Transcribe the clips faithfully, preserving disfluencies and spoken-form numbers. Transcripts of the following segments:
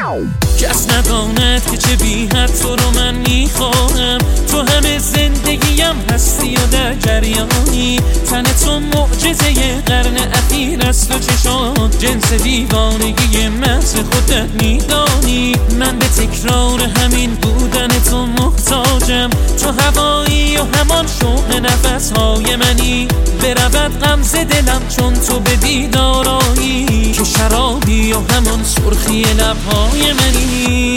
کس نداند که چه بی حد تو رو من میخواهم، تو همه زندگیم هستی و در جریانی، تن تو معجزه قرن اخیر است و چشات جنس دیوانگی محض خودت میدانی. من به تکرار همین بودن تو محتاجم، تو هوایی و همان شوق نفسهای منی، برود غمزه دلم چون تو به دیدارایی، که شرابی و همان سرخی لبهای منی.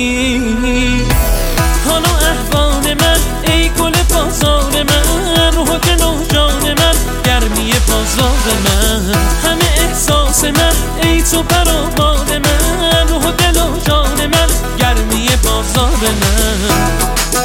حالا احوال من ای گل بازار من، روح و دل و جان من گرمی بازار من، همه احساس من ای تو برآباد من، روح و دل و جان من گرمی بازار من.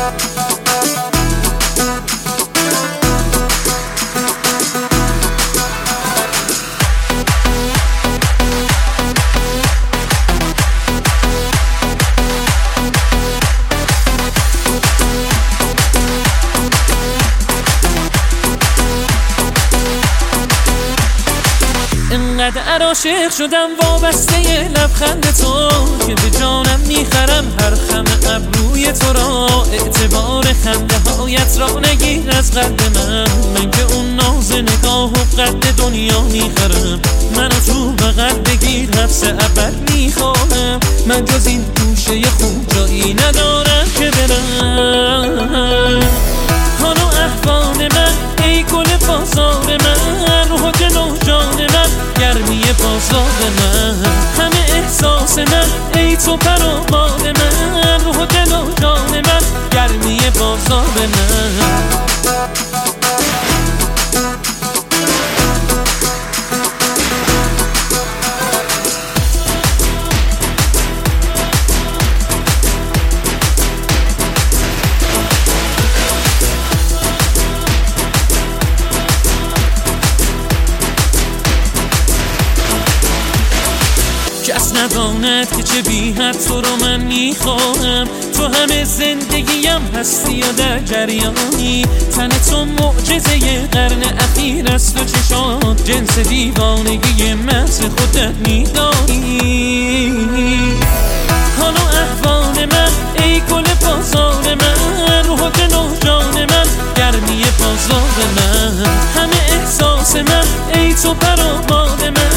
انقدر عاشق شدم وابسته لبخند تو، که به جانم میخرم هر خم ابروی تو را، اعتبار خنده هایت را نگیر از قد من، من که اون ناز نگاه و قد دنیا میخرم، منو تو بغل بگیر حبس ابد میخواهم، من جز این گوشه خوب جایی ندارم که برم. حالا احوال من ای گل بازار من، روح و دل و جان من گرمی بازار من، همه احساس من ای تو برآباد من، روح و دل و جان من گرمی بازار من. کس نداند که چه بی حد تو رو من میخواهم، تو همه زندگیم هستی و در جریانی، تن تو معجزه قرن اخیر است و چشات جنس دیوانگی محض خودت میدانی. حالا احوال من ای گل بازار من، روح و دل و جان من گرمی بازار من، همه احساس من ای تو برآباد من،